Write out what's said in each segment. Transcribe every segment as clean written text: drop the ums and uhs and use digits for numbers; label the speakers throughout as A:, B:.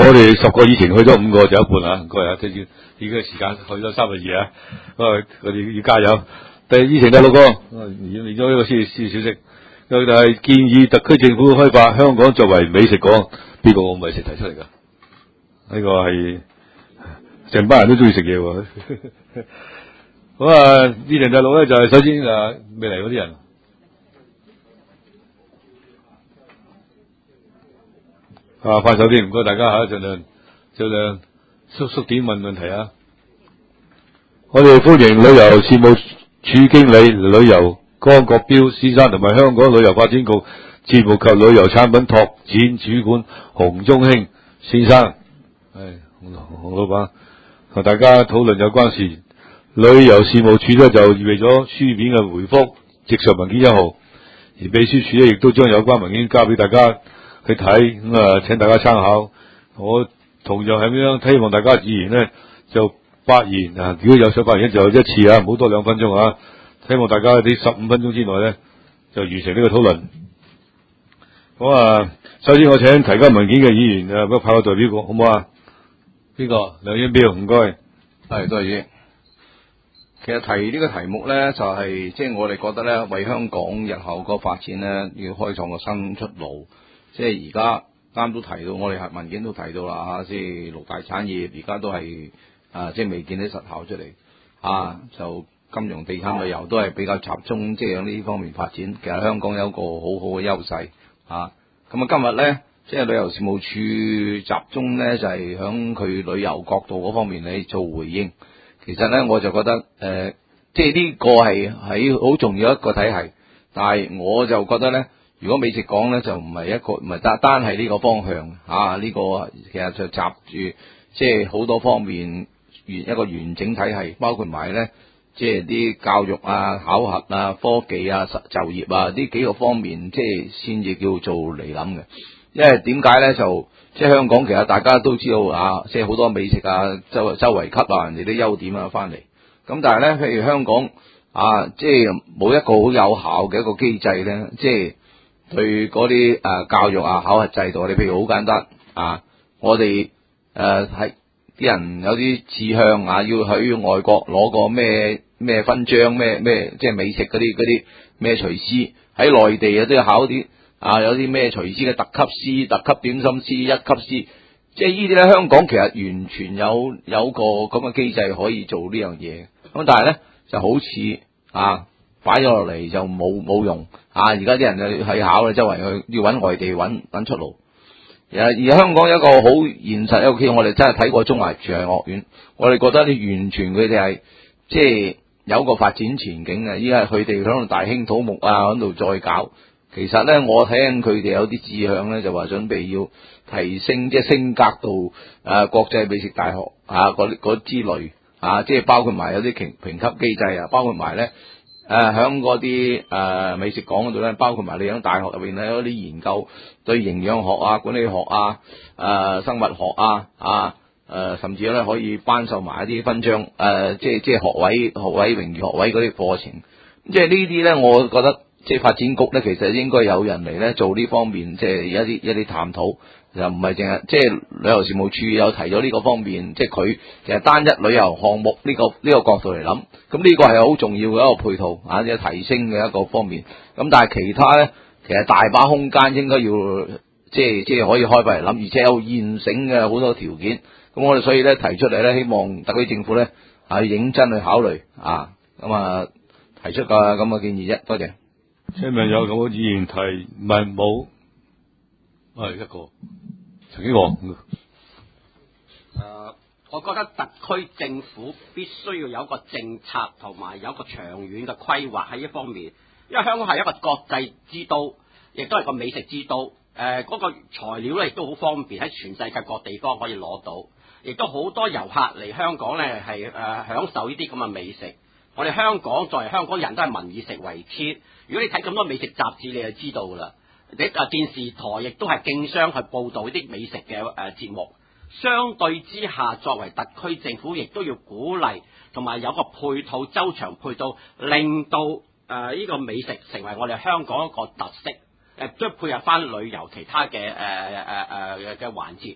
A: 我哋10個以前去咗5個就一半啊，唔該啊，即係已經時間去咗32啊，我哋要加油。以前第6個，連咗呢個消息，就係建議特區政府開發香港作為美食港。邊個美食提出嚟㗎？呢個係成班人都中意食嘢喎。好啊，第6咧就係首先未嚟嗰啲人。快手啲，唔該大家盡量縮點問題啊！我哋歡迎旅遊事務處經理旅遊江國標先生同埋香港旅遊發展局節目及旅遊產品拓展主管洪忠興先生，洪老闆同大家討論有關事。旅遊事務處咧就預備咗書面嘅回覆，直述文件1號，而秘書處咧亦都將有關文件交俾大家去睇，請大家參考。我同樣係咁樣，希望大家議員咧就發言啊，如果有想發言就一次啊，唔好多2分鐘啊。希望大家喺15分鐘之內咧就完成呢個討論。好首先我請提交文件嘅議員派個代表好唔好啊？邊個？梁英彪，唔該。
B: 係，多謝。其實提呢個題目咧，就係即係我哋覺得咧，為香港日後個發展咧，要開創個新出路。即係而家啱都提到，我哋文件都提到啦，即係6大產業而家都係即係未見到實效出嚟，就金融、地產、旅遊都係比較集中，即係喺呢方面發展。其實香港有一個好好嘅優勢，咁今日咧，即係旅遊事務處集中咧，就係響佢旅遊角度嗰方面嚟做回應。其實咧，我就覺得即係呢個係喺好重要一個體系，但係我就覺得咧，如果美食港咧就唔係單係呢個方向呢個其實就集住即係好多方面一個完整體系，包括埋咧即係啲教育考核科技就業呢幾個方面，即係先至叫做嚟諗嘅。因為點解咧就即係香港其實大家都知道即係好多美食周圍吸人哋啲優點翻嚟。咁但係咧，譬如香港即係冇一個好有效嘅一個機制咧，即係對嗰啲教育考核制度，你譬如好簡單我哋係啲人有啲志向要去外國攞個咩勳章咩即係美食嗰啲咩廚師，喺內地都要考啲有啲咩廚師嘅特級師、特級點心師、一級師，即係呢啲咧香港其實完全有個咁嘅機制可以做呢樣嘢。咁但係咧就好似擺咗落嚟就冇用而家啲人去考咧，周圍去要揾外地揾出路。而香港有一個好現實一個 case，我哋真係睇過中華廚藝學院，我哋覺得完全佢哋係即係有個發展前景嘅。依家佢哋響度大興土木響度再搞，其實咧我睇緊佢哋有啲志向咧，就話準備要提升即係升格到國際美食大學嗰之類即係包括埋有啲評級機制包括埋咧響嗰啲美食港嗰度咧，包括埋你響大學入邊咧有啲研究對營養學管理學生物學甚至咧可以頒授埋一啲勳章即係學位榮譽學位嗰啲課程。即係呢啲咧，我覺得即係發展局咧，其實應該有人嚟咧做呢方面即係一啲探討，就唔係淨係即係旅遊事務處有提咗呢個方面，即係佢其實單一旅遊項目呢個角度嚟諗，咁呢個係好重要嘅一個配套即係提升嘅一個方面。咁但係其他咧，其實大把空間應該要即係可以開發嚟諗，而且有現成嘅好多條件。咁我哋所以咧提出嚟咧，希望特區政府咧認真去考慮咁提出個咁嘅建議啫。多謝。
A: 請問有咁嘅議員提問冇？一個陳景祥。
C: 我覺得特區政府必須要有一個政策同埋有一個長遠嘅規劃喺呢方面，因為香港係一個國際之都，亦都係個美食之都。嗰個材料咧亦都好方便，喺全世界各地方可以攞到，亦都好多遊客嚟香港咧係享受呢啲咁嘅美食。我哋香港作為香港人都係民以食為天，如果你睇咁多美食雜誌，你就知道啦。你電視台亦都係競相去報導呢啲美食嘅節目。相對之下，作為特區政府，亦都要鼓勵同埋有個配套周詳配套，令到呢個美食成為我哋香港一個特色。即係配合翻旅遊其他嘅環節。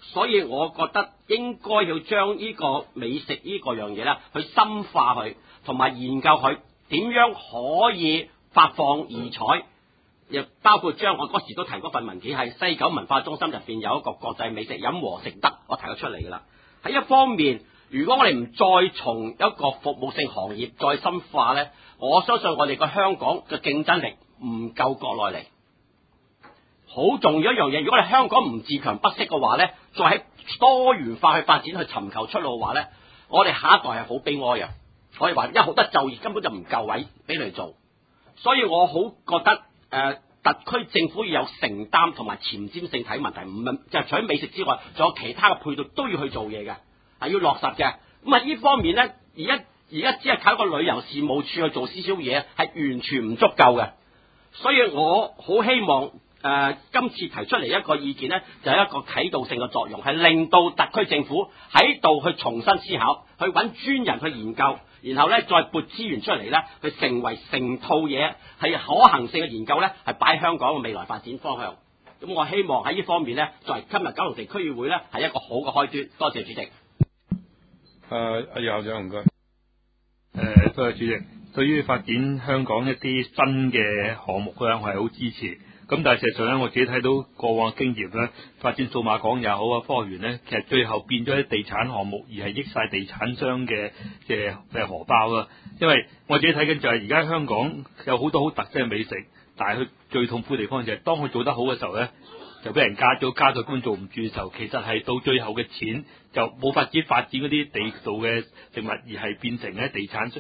C: 所以我覺得應該要將呢個美食呢個樣嘢咧，去深化佢，同埋研究佢點樣可以發放異彩，亦包括將我嗰時都提嗰份文件係西九文化中心入邊有一個國際美食飲和食得，我提咗出嚟㗎啦。喺一方面，如果我哋唔再從一個服務性行業再深化咧，我相信我哋個香港嘅競爭力唔夠國內嚟。好重要一樣嘢，如果我哋香港唔自強不息嘅話咧，再喺多元化去發展去尋求出路嘅話咧，我哋下一代係好悲哀啊！可以話，因為好多就業根本就唔夠位俾你做，所以我好覺得特區政府要有承擔同埋前瞻性睇問題，唔係就係除咗美食之外，仲有其他嘅配套都要去做嘢嘅，係要落實嘅。咁啊，呢方面咧，而家只係靠一個旅遊事務處去做少少嘢，係完全唔足夠嘅。所以我好希望今次提出嚟一個意見咧，就係一個啟導性嘅作用，係令到特區政府喺度去重新思考，去揾專人去研究，然後咧再撥資源出嚟咧，去成為成套嘢係可行性嘅研究咧，係擺香港嘅未來發展方向。咁我希望喺呢方面咧，作為今日九龍城區議會咧，係一個好嘅開端。多謝主席。
A: 阿校長唔該。
D: 多謝主席。對於發展香港一啲新嘅項目咧，我係好支持。咁但係事實上咧，我自己睇到過往經驗咧，發展數碼港也好啊，科學園咧，其實最後變咗啲地產項目，而係益晒地產商嘅荷包啦。因為我自己睇緊就係而家香港有好多好特色嘅美食，但係佢最痛苦嘅地方就係當佢做得好嘅時候咧，就俾人加咗，加到根本做唔住嘅時候，其實係到最後嘅錢就冇法子發展嗰啲地道嘅食物，而係變成咧地產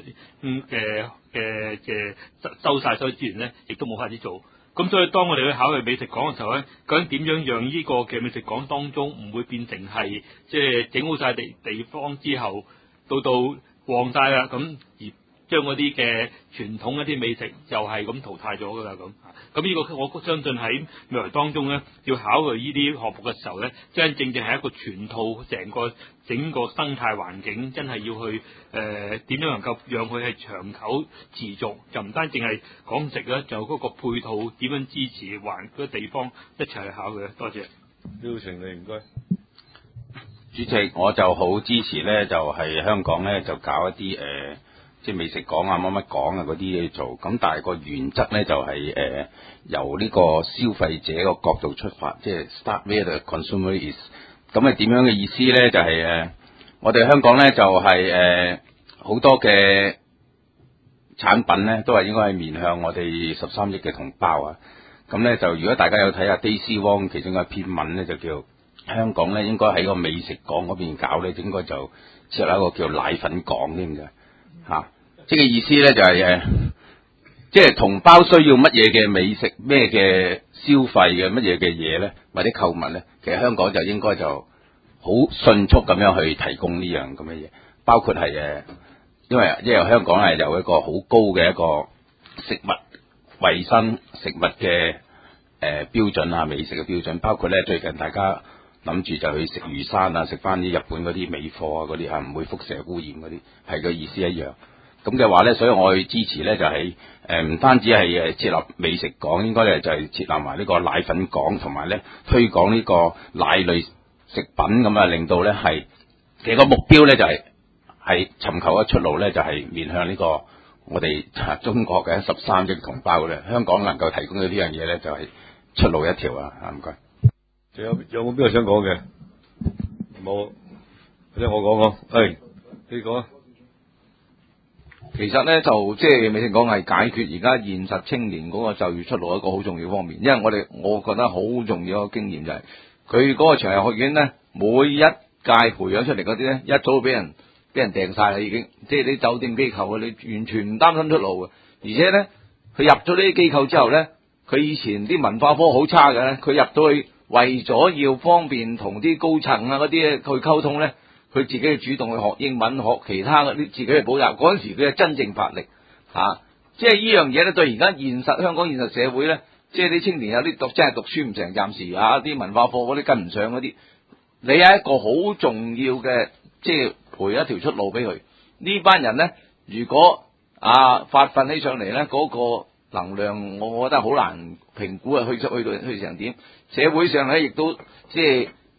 D: 收晒所有資源咧，亦都冇法子做。咁所以當我哋去考慮美食港嘅時候咧，究竟點樣讓呢個嘅美食港當中唔會變成係即係整好晒地方之後，到旺晒啦，咁而將嗰啲嘅傳統一啲美食又係咁淘汰咗㗎啦咁。咁呢個我相信喺未來當中咧，要考慮呢啲項目嘅時候咧，真正係一個全套整個生態環境，真係要去點樣能夠讓佢係長久持續，就唔單淨係講食咧，就嗰個配套點樣支持環嗰個地方一齊去考慮。多謝。
A: 邀請你唔該。
E: 主席，我就好支持咧，就係香港咧就搞一啲即係美食港啊、乜乜港啊嗰啲嘢做，咁但係個原則咧就係由呢個消費者個角度出發，即係 start where the consumer is。咁係點樣嘅意思咧？就係我哋香港咧就係好多嘅產品咧都係應該係面向我哋13億嘅同胞啊。咁咧就如果大家有睇下 Daisy Wong 其中一篇文咧，就叫香港咧應該喺個美食港嗰邊搞咧，應該就設立一個叫奶粉港添嘅。即係意思咧就係即係同胞需要乜嘢嘅美食，咩嘅消費嘅乜嘢嘅嘢咧，或者購物咧，其實香港就應該就好迅速咁樣去提供呢樣咁嘅嘢，包括係因為香港係有一個好高嘅一個食物衛生、食物嘅標準啊，美食嘅標準，包括咧最近大家諗住就去食魚生啊，食翻啲日本嗰啲美貨啊，嗰啲唔會輻射污染嗰啲，係個意思一樣。咁嘅話咧，所以我去支持咧就係唔單止係設立美食港，應該咧就係設立埋呢個奶粉港，同埋咧推廣呢個奶類食品咁啊，令到咧係其實個目標咧就係尋求一出路咧，就係面向呢個我哋中國嘅13億同胞咧，香港能夠提供到呢樣嘢咧，就係出路一條啊！唔該。
A: 仲有冇邊個想講嘅？冇，或者我講講，你講啊。
B: 其實咧就即係美食港係解決而家現實青年嗰個就業出路一個好重要方面，因為我覺得好重要一個經驗就係佢嗰個長遊學院咧，每一屆培養出嚟嗰啲咧，一早就俾人訂晒啦已經，即係啲酒店機構啊，你完全唔擔心出路嘅，而且咧佢入咗呢啲機構之後咧，佢以前啲文化科好差嘅，佢入到去為咗要方便同啲高層啊嗰啲去溝通咧。佢自己去主動去學英文，學其他嗰啲自己去補習，嗰陣時佢係真正發力即係呢樣嘢咧，對而家香港現實社會咧，即係啲青年有啲真係讀書唔成，暫時啲文化課嗰啲跟唔上嗰啲，你係一個好重要嘅，即係陪一條出路俾佢。呢班人咧，如果發奮起上嚟咧，嗰個能量，我覺得好難評估去成點。社會上咧，亦都即係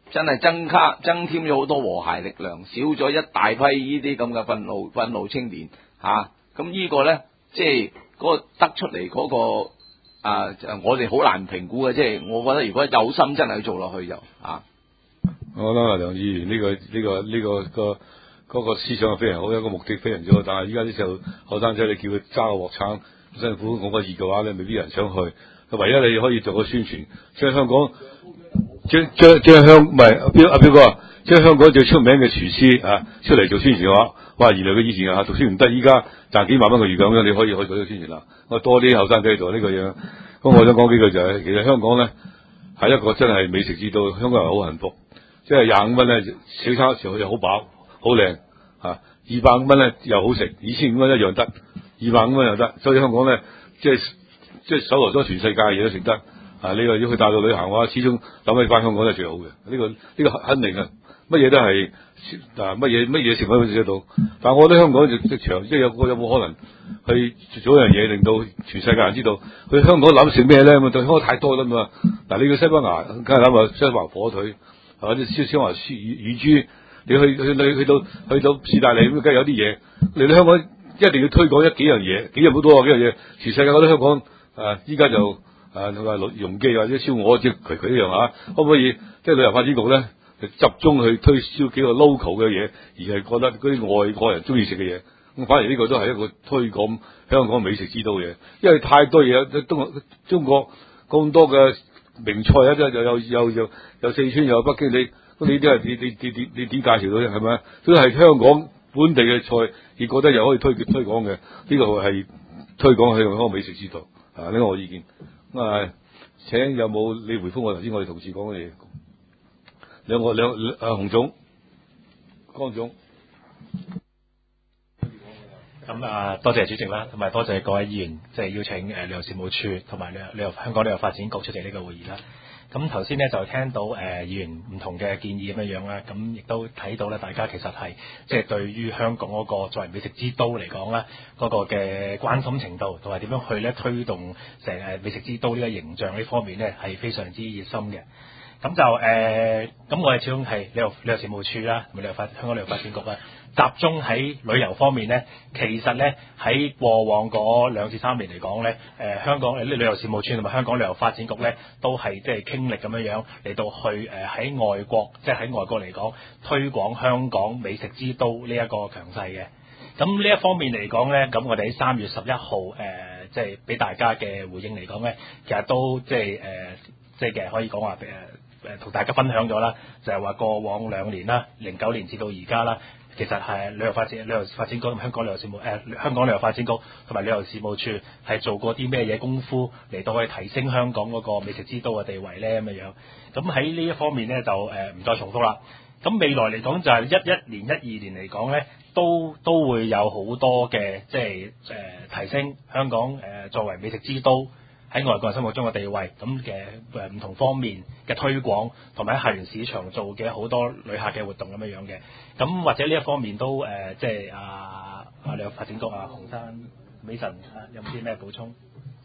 B: 真係增添咗好多和諧力量，少咗一大批呢啲咁嘅憤怒青年嚇。咁呢個咧，即係嗰個得出嚟嗰個我哋好難評估嘅。即係我覺得如果有心真係去做落去就
A: 我覺得梁議員嗰個思想係非常好，一個目的非常之好。但係依家啲細路後生仔，你叫佢揸個鑊鏟咁辛苦，我覺得熱嘅話咧，未必有人想去。唯一你可以做個宣傳，將香港將唔係阿彪哥啊，將香港最出名嘅廚師出嚟做宣傳嘅話，哇！原來佢以前讀書唔得，依家賺幾萬蚊個月咁樣，你可以做呢個宣傳啦。我多啲後生仔做呢個樣。咁我想講幾句就係，其實香港咧係一個真係美食之都，香港人好幸福。即係25蚊咧，小餐時又好飽好靚，250蚊咧又好食，2500蚊一樣得，250蚊又得。所以香港咧，即係搜羅咗全世界嘢都食得。你話要去大陸旅行嘅話，始終諗起翻香港都係最好嘅。呢個肯定嘅，乜嘢都係乜嘢食都食得到。但係我覺得香港就長，即係有冇可能去做一樣嘢，令到全世界人知道去香港諗食咩咧？咁對香港太多啦嘛。嗱，你去西班牙梗係諗下西班牙火腿，或者燒埋乳豬。你去到士大利咁，梗係有啲嘢。嚟到香港一定要推廣幾樣嘢，幾樣好多幾樣嘢。全世界覺得香港依家就同埋容記或者燒鵝即係佢一樣可唔可以即係旅遊發展局咧集中去推銷幾個 local 嘅嘢，而係覺得嗰啲外國人中意食嘅嘢。咁反而呢個都係一個推廣香港美食之都嘅嘢，因為太多嘢，中國咁多嘅名菜啊，即係有四川又有北京，你啲係你點介紹到啫？係咪？都係香港本地嘅菜，而覺得又可以推廣嘅，呢個係推廣香港美食之都。呢個我意見。請有冇你回覆我頭先我哋同事講嘅嘢？洪總、江總。
F: 咁多謝主席啦，同埋多謝各位議員，即係邀請旅遊事務處同埋香港旅遊發展局出席呢個會議啦。咁頭先咧就聽到議員唔同嘅建議咁樣啦，咁亦都睇到咧，大家其實係即係對於香港嗰個作為美食之都嚟講咧，嗰個嘅關心程度同埋點樣去咧推動成美食之都呢個形象呢方面咧係非常之熱心嘅。咁就咁我哋始終係旅遊事務處啦，同埋香港旅遊發展局啦，集中喺旅遊方面咧，其實咧喺過往嗰2至3年嚟講咧，香港旅遊事務處同埋香港旅遊發展局咧，都係即係傾力咁樣嚟到去喺外國，即係喺外國嚟講推廣香港美食之都呢一個強勢嘅。咁呢一方面嚟講咧，咁我哋喺3月11號即係俾大家嘅回應嚟講咧，其實都即係可以講話同大家分享咗啦，就係話過往2年啦，09年至到而家啦，其實係旅遊發展局同香港旅遊事務香港旅遊發展局同埋旅遊事務處係做過啲咩嘢功夫嚟到去提升香港嗰個美食之都嘅地位咧咁樣。咁喺呢一方面咧就唔再重複啦。咁未來嚟講就係11年、12年嚟講咧，都會有好多嘅即係提升香港作為美食之都喺外國人心目中嘅地位，咁嘅唔同方面嘅推廣，同埋喺客源市場做嘅好多旅客嘅活動咁樣嘅。咁或者呢一方面都即係旅遊發展局洪生、美神有冇啲咩補充？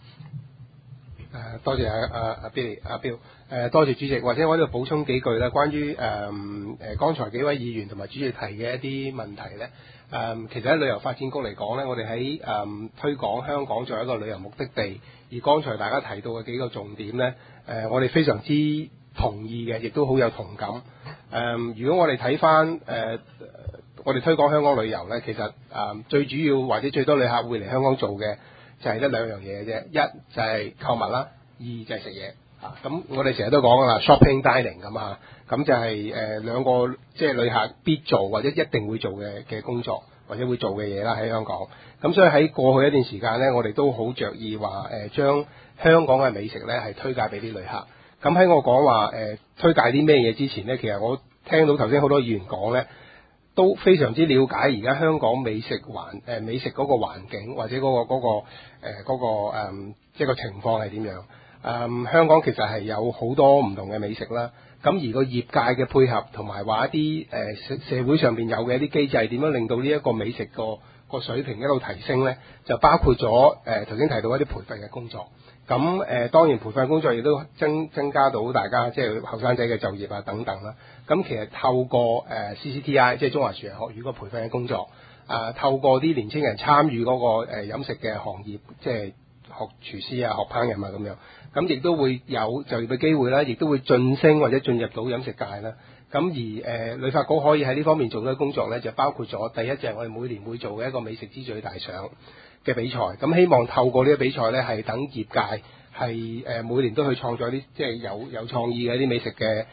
G: 多謝阿彪，多謝主席。或者我喺度補充幾句啦，關於剛才幾位議員同埋主席提嘅一啲問題咧。其實喺旅遊發展局嚟講咧，我哋喺推廣香港作為一個旅遊目的地，而剛才大家提到嘅幾個重點咧，我哋非常之同意嘅，亦都好有同感。如果我哋睇翻我哋推廣香港旅遊咧，其實最主要或者最多旅客會嚟香港做嘅就係得2樣嘢嘅啫，一就係購物啦，二就係食嘢。咁我哋成日都講噶啦 ，shopping dining 咁咁就係2個即係旅客必做或者一定會做嘅工作或者會做嘅嘢啦喺香港。咁所以喺過去一段時間咧，我哋都好着意話將香港嘅美食咧係推介俾啲旅客。咁喺我講話推介啲咩嘢之前咧，其實我聽到頭先好多議員講咧，都非常之了解而家香港美食嗰個環境或者嗰個即係個情況係點樣。香港其實係有好多唔同嘅美食啦，咁而個業界嘅配合同埋話一啲社會上邊有嘅一啲機制，點樣令到呢一個美食個水平一路提升咧？就包括咗頭先提到一啲培訓嘅工作。 咁當然培訓工作亦都增加到大家即係後生仔嘅就業啊等等啦。咁其實透過CCTI 即係中華廚藝學院個培訓嘅工作，透過啲年青人參與嗰個飲食嘅行業，即係學廚師啊、學烹飪啊咁樣，咁亦都會有就業嘅機會啦，亦都會晉升或者進入到飲食界啦。咁而旅發局可以喺呢方面做嘅工作咧，就包括咗第一就係我哋每年會做嘅一個美食之最大獎嘅比賽。咁希望透過呢個比賽咧，係等業界係每年都去創作啲即係有創意嘅一啲美食嘅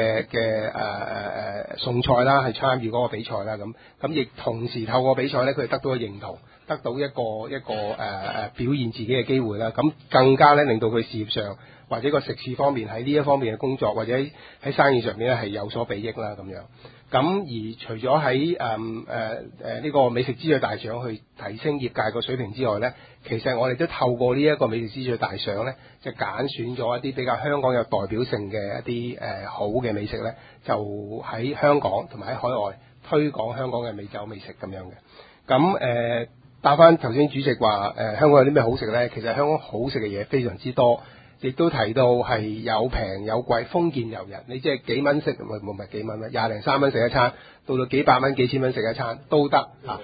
G: 餸菜啦，係參與嗰個比賽啦。咁亦同時透過比賽咧，佢哋得到嘅認同，得到一個表現自己嘅機會啦。咁更加咧令到佢事業上或者個食肆方面喺呢一方面嘅工作，或者喺生意上面咧係有所裨益啦咁樣。咁而除咗喺呢個美食之最大獎去提升業界個水平之外咧，其實我哋都透過呢一個美食之最大獎咧，就揀選咗一啲比較香港有代表性嘅一啲好嘅美食咧，就喺香港同埋喺海外推廣香港嘅美酒美食咁樣嘅。咁答翻頭先主席話香港有啲咩好食咧？其實香港好食嘅嘢非常之多。亦都提到係有平有貴，豐儉由人。你即係幾蚊食，唔係幾蚊啦，20零3蚊食一餐，到幾百蚊、幾千蚊食一餐都得啊。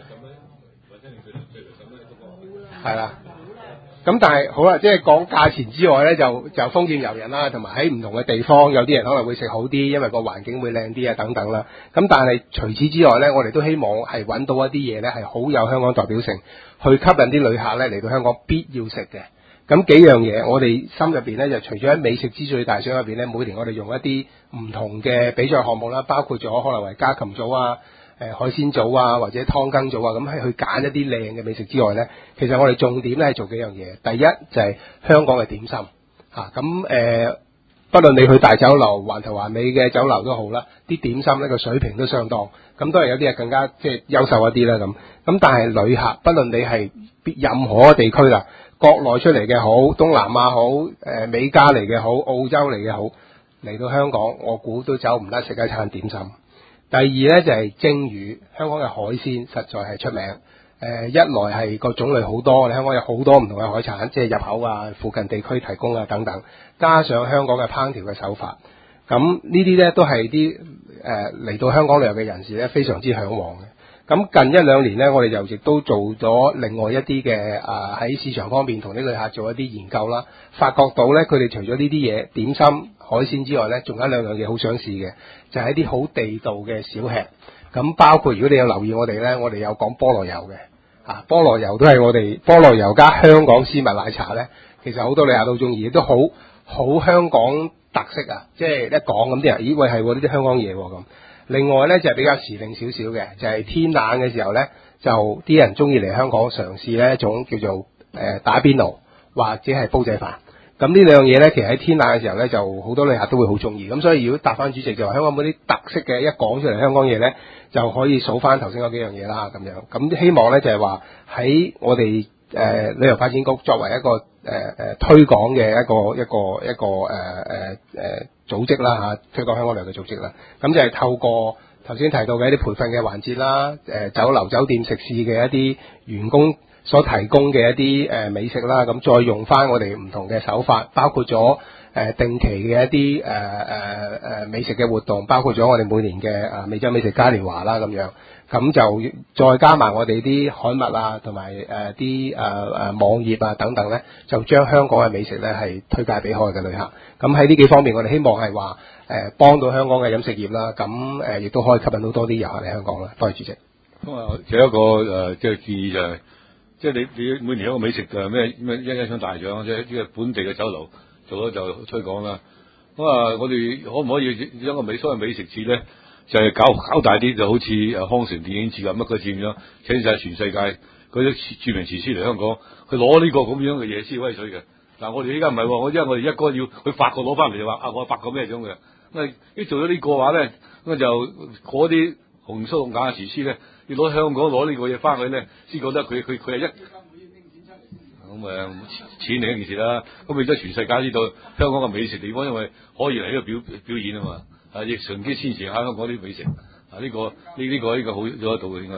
G: 係啦。咁但係好啦，即係講價錢之外咧，就豐儉由人啦，同埋喺唔同嘅地方，有啲人可能會食好啲，因為個環境會靚啲啊等等啦。咁但係除此之外咧，我哋都希望係揾到一啲嘢咧係好有香港代表性，去吸引啲旅客咧嚟到香港必要食嘅。咁幾樣嘢，我哋心入邊咧就除咗喺美食之最大獎入邊咧，每年我哋用一啲唔同嘅比賽項目啦，包括咗可能係家禽組啊、海鮮組啊或者湯羹組啊，咁係去揀一啲靚嘅美食之外咧，其實我哋重點咧係做幾樣嘢。第一就係香港嘅點心嚇，咁不論你去大酒樓、環頭環尾嘅酒樓都好啦，啲點心呢個水平都相當，咁當然有啲係更加即係優秀一啲啦咁。咁但係旅客，不論你係任何地區啦，國內出嚟嘅好，東南亞好，美加嚟嘅好，澳洲嚟嘅好，嚟到香港，我估都走唔甩食一餐點心。第二咧就係蒸魚，香港嘅海鮮實在係出名。一來係個種類好多，香港有好多唔同嘅海產，即係入口啊、附近地區提供啊等等，加上香港嘅烹調嘅手法，咁呢啲咧都係啲嚟到香港旅遊嘅人士咧非常之嚮往嘅。咁近一兩年咧，我哋又亦都做咗另外一啲嘅喺市場方面同啲旅客做一啲研究啦，發覺到咧佢哋除咗呢啲嘢點心海鮮之外咧，仲有兩樣嘢好想試嘅，就係一啲好地道嘅小吃。咁包括如果你有留意我哋咧，我哋有講菠蘿油嘅。菠蘿油都係我哋菠蘿油加香港絲襪奶茶咧，其實好多旅客都中意，都好香港特色啊！即係一講咁啲人，咦喂係呢啲香港嘢咁。另外咧就係比較時令少少嘅，就係天冷嘅時候咧，就啲人中意嚟香港嘗試咧一種叫做打邊爐或者係煲仔飯。咁呢兩樣嘢咧，其實喺天冷嘅時候咧，就好多旅客都會好中意。咁所以如果答翻主席就話香港嗰啲特色嘅一講出嚟香港嘢咧，就可以數翻頭先嗰幾樣嘢啦咁樣。咁希望咧就係話喺我哋旅遊發展局作為一個推廣嘅一個組織啦嚇，推廣香港旅遊嘅組織啦。咁就係透過頭先提到嘅一啲培訓嘅環節啦，酒樓酒店食肆嘅一啲員工所提供嘅一啲美食啦，咁再用翻我哋唔同嘅手法，包括咗定期嘅一啲美食嘅活動，包括咗我哋每年嘅美酒美食嘉年華啦咁樣，咁就再加埋我哋啲刊物啊，同埋啲網頁啊等等咧，就將香港嘅美食咧係推介俾海外嘅旅客。咁喺呢幾方面，我哋希望係話幫到香港嘅飲食業啦，咁亦都可以吸引到多啲遊客嚟香港啦。多謝主席。
A: 咁啊，仲有一個即係建議就係。即係你每年有一個美食咩一獎大獎，即係呢個本地嘅酒樓做咗就推廣啦。咁我哋可唔可以將個所謂美食節咧，就係搞大啲，就好似康城電影節咁乜個節咁樣，請晒全世界嗰啲著名廚師嚟香港，佢攞呢個咁樣嘅嘢先威水嘅。嗱，我哋依家唔係喎，因為我哋一個要去法國攞翻嚟就話我法國咩獎嘅。咁一做咗呢個話咧，咁就嗰啲紅鬚紅眼嘅廚師咧。要攞香港攞呢個嘢翻去咧，先覺得佢係一咁錢另一件事啦。咁亦都全世界知道香港嘅美食地方，因為可以嚟呢個表演啊嘛。亦順機先前喺香港啲美食呢個好做得到嘅應該。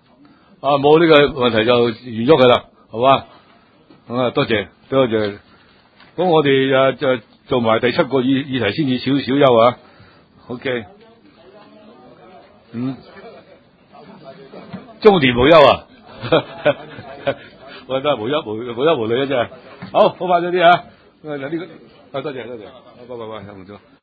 A: 冇呢個問題就完咗佢啦，好嘛？多謝。 咁我哋就做埋第7個議題先至少休啊。OK， 中年無憂啊，我真係無憂無慮啊真係。好快咗啲啊！嗱呢個多謝，拜拜，